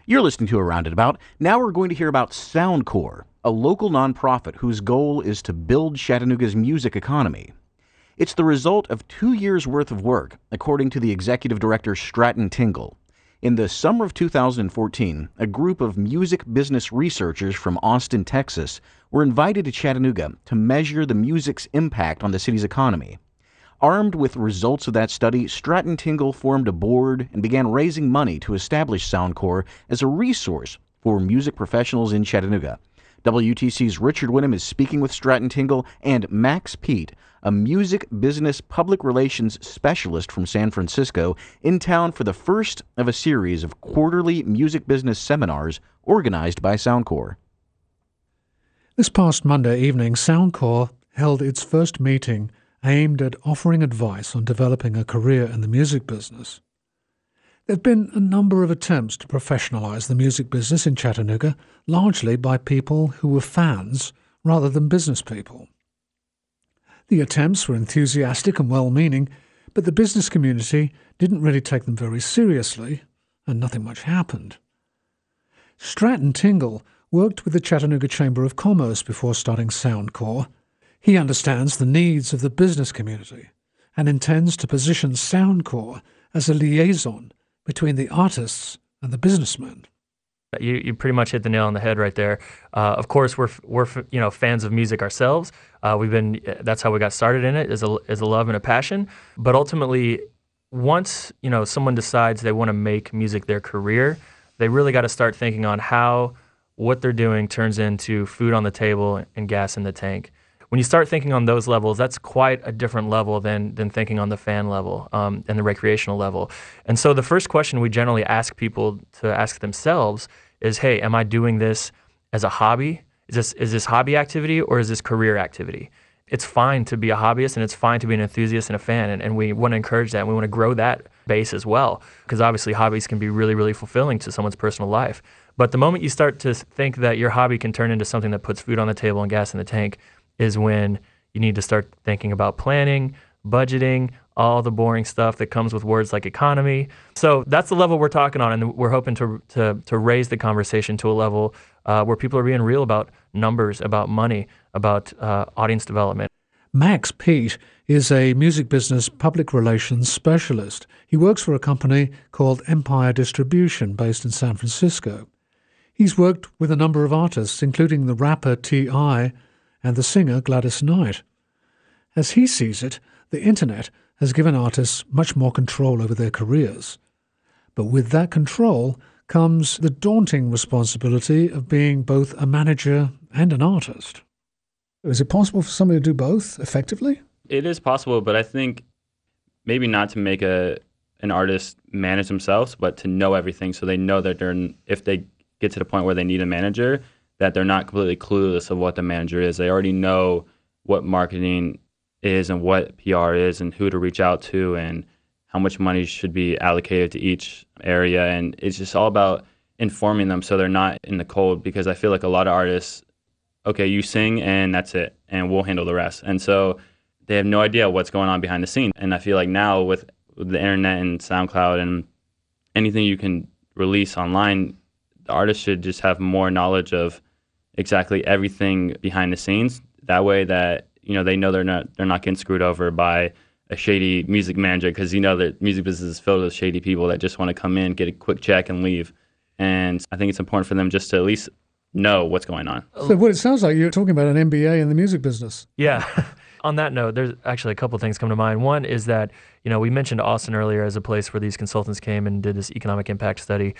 You're listening to Around and About. Now we're going to hear about Soundcore, a local nonprofit whose goal is to build Chattanooga's music economy. It's the result of 2 years' worth of work, according to the executive director Stratton Tingle. In the summer of 2014, a group of music business researchers from Austin, Texas, were invited to Chattanooga to measure the music's impact on the city's economy. Armed with results of that study, Stratton Tingle formed a board and began raising money to establish Soundcore as a resource for music professionals in Chattanooga. WTC's Richard Winham is speaking with Stratton Tingle and Max Pete, a music business public relations specialist from San Francisco, in town for the first of a series of quarterly music business seminars organized by Soundcore. This past Monday evening, Soundcore held its first meeting aimed at offering advice on developing a career in the music business. There have been a number of attempts to professionalize the music business in Chattanooga, largely by people who were fans rather than business people. The attempts were enthusiastic and well-meaning, but the business community didn't really take them very seriously, and nothing much happened. Stratton Tingle worked with the Chattanooga Chamber of Commerce before starting Soundcore. He understands the needs of the business community and intends to position Soundcore as a liaison between the artists and the businessmen. You pretty much hit the nail on the head right there. Of course, we're fans of music ourselves. That's how we got started in it, is a love and a passion. But ultimately, once someone decides they want to make music their career, they really got to start thinking on how what they're doing turns into food on the table and gas in the tank. When you start thinking on those levels, that's quite a different level than thinking on the fan level and the recreational level. And so the first question we generally ask people to ask themselves is, hey, am I doing this as a hobby? Is this hobby activity or is this career activity? It's fine to be a hobbyist and it's fine to be an enthusiast and a fan, and we want to encourage that and we want to grow that base as well, because obviously hobbies can be really, really fulfilling to someone's personal life. But the moment you start to think that your hobby can turn into something that puts food on the table and gas in the tank is when you need to start thinking about planning, budgeting, all the boring stuff that comes with words like economy. So that's the level we're talking on, and we're hoping to raise the conversation to a level where people are being real about numbers, about money, about audience development. Max Pete is a music business public relations specialist. He works for a company called Empire Distribution based in San Francisco. He's worked with a number of artists, including the rapper T.I. and the singer Gladys Knight. As he sees it, the internet has given artists much more control over their careers. But with that control comes the daunting responsibility of being both a manager and an artist. Is it possible for somebody to do both effectively? It is possible, but I think maybe not to make an artist manage themselves, but to know everything so they know that if they get to the point where they need a manager, that they're not completely clueless of what the manager is. They already know what marketing is and what PR is and who to reach out to and how much money should be allocated to each area. And it's just all about informing them so they're not in the cold, because I feel like a lot of artists, okay, you sing and that's it, and we'll handle the rest. And so they have no idea what's going on behind the scenes. And I feel like now with the internet and SoundCloud and anything you can release online, the artist should just have more knowledge of exactly everything behind the scenes. That way that they know they're not getting screwed over by a shady music manager, because that music business is filled with shady people that just want to come in, get a quick check, and leave. And I think it's important for them just to at least know what's going on. So what it sounds like, you're talking about an MBA in the music business. Yeah. On that note, there's actually a couple of things come to mind. One is that, we mentioned Austin earlier as a place where these consultants came and did this economic impact study.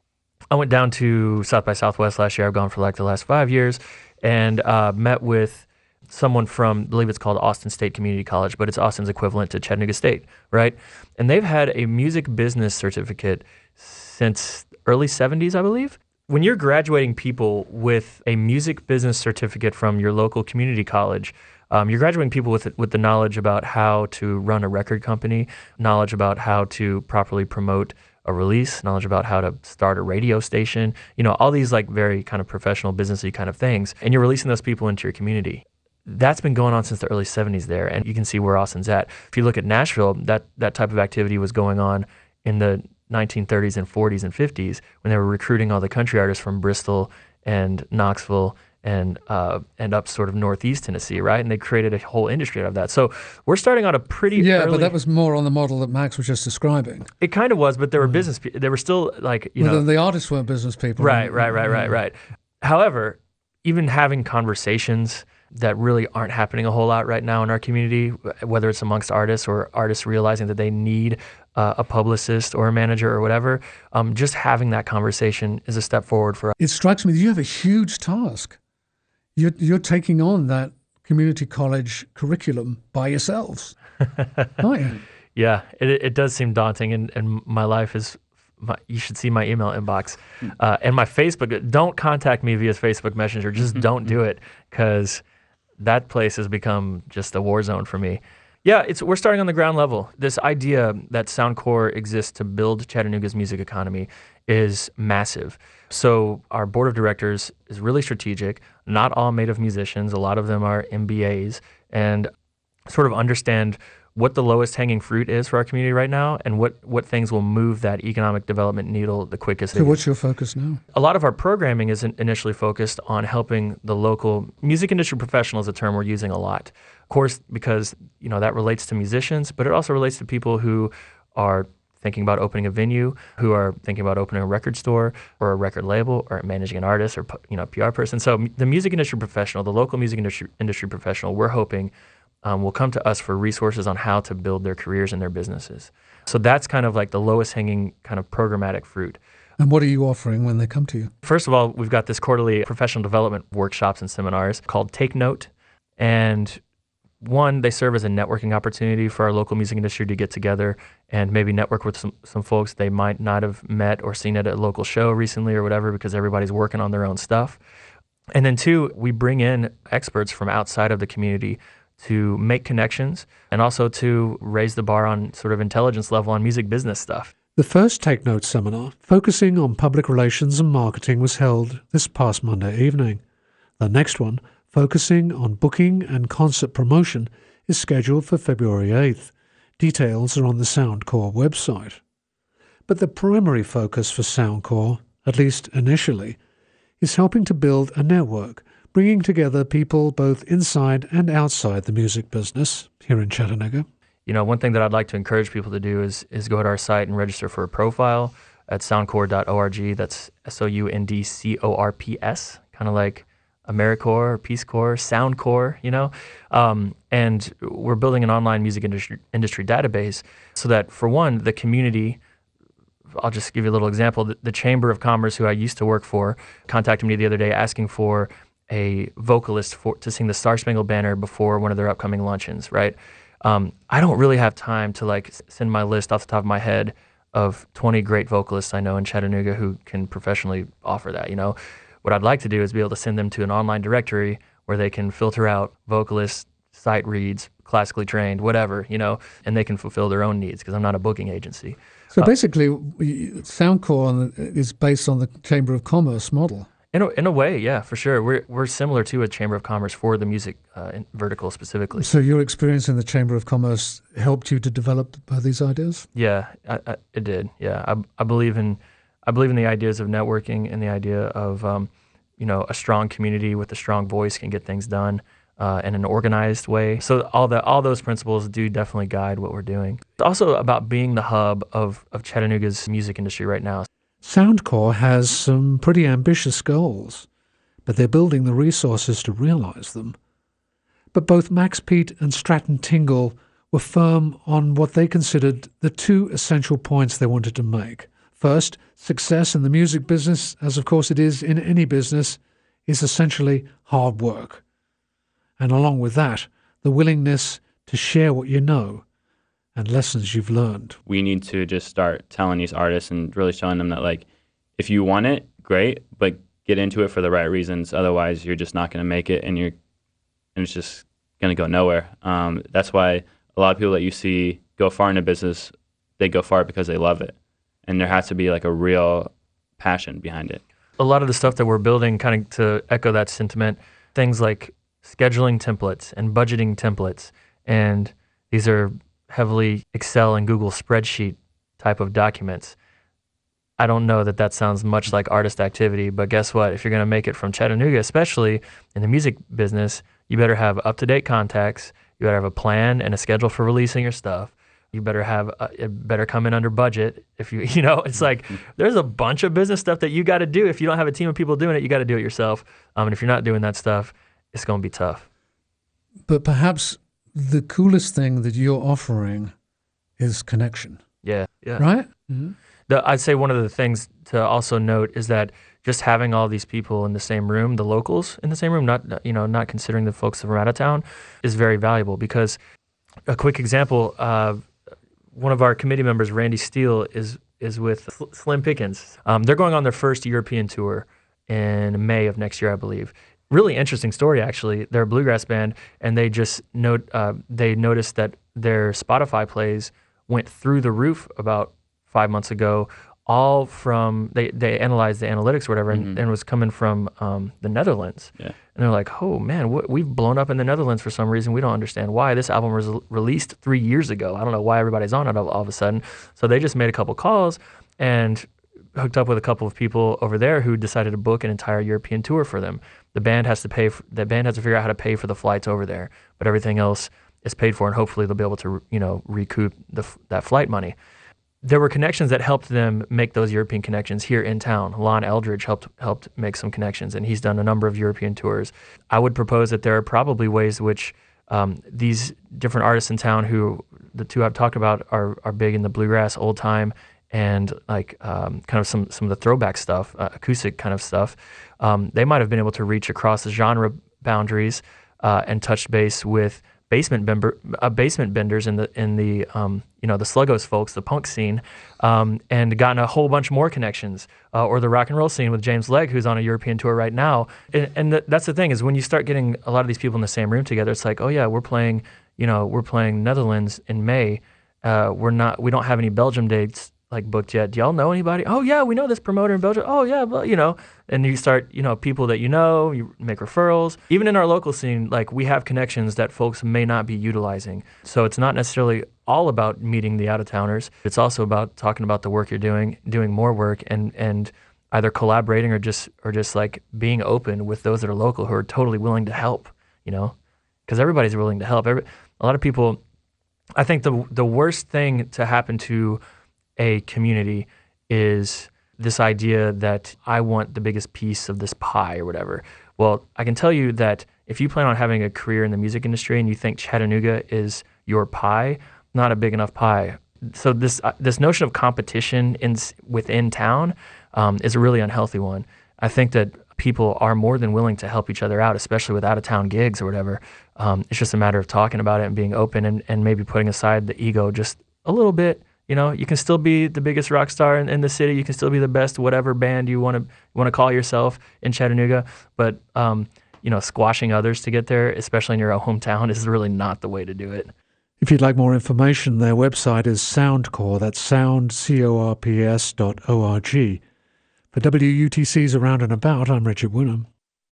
I went down to South by Southwest last year. I've gone for like the last 5 years, and met with someone from, I believe it's called Austin State Community College, but it's Austin's equivalent to Chattanooga State, right? And they've had a music business certificate since early 70s, I believe. When you're graduating people with a music business certificate from your local community college, you're graduating people with the knowledge about how to run a record company, knowledge about how to properly promote a release, knowledge about how to start a radio station, all these like very kind of professional businessy kind of things. And you're releasing those people into your community. That's been going on since the early 70s there, and you can see where Austin's at. If you look at Nashville, that type of activity was going on in the 1930s and 40s and 50s when they were recruiting all the country artists from Bristol and Knoxville and up sort of northeast Tennessee, right? And they created a whole industry out of that. So we're starting out a pretty early... but that was more on the model that Max was just describing. It kind of was, but there were business people. They were still like, the artists weren't business people. Right. However, even having conversations that really aren't happening a whole lot right now in our community, whether it's amongst artists or artists realizing that they need a publicist or a manager or whatever, just having that conversation is a step forward for us. It strikes me that you have a huge task. You're taking on that community college curriculum by yourselves, aren't you? Yeah, it does seem daunting, and my life is... you should see my email inbox and my Facebook. Don't contact me via Facebook Messenger. Just don't do it, because that place has become just a war zone for me. Yeah, we're starting on the ground level. This idea that Soundcore exists to build Chattanooga's music economy is massive. So our board of directors is really strategic, not all made of musicians. A lot of them are MBAs, and sort of understand what the lowest hanging fruit is for our community right now, and what things will move that economic development needle the quickest. So what's your focus now? A lot of our programming is initially focused on helping the local music industry professional, is a term we're using a lot. Of course, because that relates to musicians, but it also relates to people who are thinking about opening a venue, who are thinking about opening a record store or a record label or managing an artist or PR person. So the music industry professional, the local music industry professional, we're hoping will come to us for resources on how to build their careers and their businesses. So that's kind of like the lowest hanging kind of programmatic fruit. And what are you offering when they come to you? First of all, we've got this quarterly professional development workshops and seminars called Take Note. And one, they serve as a networking opportunity for our local music industry to get together and maybe network with some folks they might not have met or seen at a local show recently or whatever, because everybody's working on their own stuff. And then two, we bring in experts from outside of the community to make connections and also to raise the bar on sort of intelligence level on music business stuff. The first Take Note seminar, focusing on public relations and marketing, was held this past Monday evening. The next one, focusing on booking and concert promotion, is scheduled for February 8th. Details are on the Soundcore website. But the primary focus for Soundcore, at least initially, is helping to build a network, bringing together people both inside and outside the music business here in Chattanooga. One thing that I'd like to encourage people to do is go to our site and register for a profile at soundcore.org. That's SOUNDCORPS, kind of like AmeriCorps or Peace Corps, Soundcore, and we're building an online music industry database so that, for one, the community, I'll just give you a little example. The Chamber of Commerce, who I used to work for, contacted me the other day asking for a vocalist to sing the Star Spangled Banner before one of their upcoming luncheons, right? I don't really have time to send my list off the top of my head of 20 great vocalists I know in Chattanooga who can professionally offer that, What I'd like to do is be able to send them to an online directory where they can filter out vocalists, sight reads, classically trained, whatever, and they can fulfill their own needs, because I'm not a booking agency. So basically, Soundcore is based on the Chamber of Commerce model. In a way, yeah, for sure. We're similar to a Chamber of Commerce for the music vertical specifically. So your experience in the Chamber of Commerce helped you to develop these ideas? Yeah, it did. Yeah, I believe in the ideas of networking and the idea of a strong community with a strong voice can get things done in an organized way. So all those principles do definitely guide what we're doing. It's also about being the hub of Chattanooga's music industry right now. Soundcore has some pretty ambitious goals, but they're building the resources to realize them. But both Max Pete and Stratton Tingle were firm on what they considered the two essential points they wanted to make. First, success in the music business, as of course it is in any business, is essentially hard work. And along with that, the willingness to share what you know and lessons you've learned. We need to just start telling these artists and really showing them that, if you want it, great, but get into it for the right reasons. Otherwise, you're just not going to make it, and it's just going to go nowhere. That's why a lot of people that you see go far into business, they go far because they love it. And there has to be a real passion behind it. A lot of the stuff that we're building, kind of to echo that sentiment, things like scheduling templates and budgeting templates, and these are heavily Excel and Google spreadsheet type of documents. I don't know that sounds much like artist activity, but guess what? If you're going to make it from Chattanooga, especially in the music business, you better have up-to-date contacts. You better have a plan and a schedule for releasing your stuff. You better have it better come in under budget. If it's like there's a bunch of business stuff that you got to do. If you don't have a team of people doing it, you got to do it yourself. And if you're not doing that stuff, it's going to be tough. But perhaps the coolest thing that you're offering is connection. Yeah. Right? Mm-hmm. I'd say one of the things to also note is that just having all these people in the same room, the locals in the same room, not considering the folks from out of town, is very valuable. Because a quick example, one of our committee members, Randy Steele, is with Slim Pickens. They're going on their first European tour in May of next year, I believe. Really interesting story, actually. They're a bluegrass band, and they just they noticed that their Spotify plays went through the roof about 5 months ago, all from, they analyzed the analytics or whatever, and it was coming from the Netherlands. Yeah. And they're like, oh man, we've blown up in the Netherlands for some reason. We don't understand why. This album was released 3 years ago. I don't know why everybody's on it all of a sudden. So they just made a couple calls and hooked up with a couple of people over there who decided to book an entire European tour for them. The band has to figure out how to pay for the flights over there, but everything else is paid for, and hopefully they'll be able to, recoup that flight money. There were connections that helped them make those European connections here in town. Lon Eldridge helped make some connections, and he's done a number of European tours. I would propose that there are probably ways which these different artists in town, who the two I've talked about are big in the bluegrass, old time, and kind of some of the throwback stuff, acoustic kind of stuff. They might have been able to reach across the genre boundaries and touch base with basement benders in the the Sluggos folks, the punk scene, and gotten a whole bunch more connections, or the rock and roll scene with James Legg, who's on a European tour right now. And that's the thing, is when you start getting a lot of these people in the same room together, it's like, oh yeah, we're playing Netherlands in May. We don't have any Belgium dates booked yet. Do y'all know anybody? Oh yeah, we know this promoter in Belgium. Oh yeah, but and you start, people that you make referrals. Even in our local scene, we have connections that folks may not be utilizing. So it's not necessarily all about meeting the out-of-towners. It's also about talking about the work you're doing more work, and either collaborating or just being open with those that are local who are totally willing to help, because everybody's willing to help. A lot of people, I think the worst thing to happen to a community is this idea that I want the biggest piece of this pie or whatever. Well, I can tell you that if you plan on having a career in the music industry and you think Chattanooga is your pie, not a big enough pie. So this notion of competition within town is a really unhealthy one. I think that people are more than willing to help each other out, especially with out-of-town gigs or whatever. It's just a matter of talking about it and being open, and maybe putting aside the ego just a little bit. You can still be the biggest rock star in the city. You can still be the best whatever band you want to call yourself in Chattanooga. But squashing others to get there, especially in your own hometown, is really not the way to do it. If you'd like more information, their website is Soundcorps. That's soundcorps.org. For WUTC's Around and About, I'm Richard Woonham.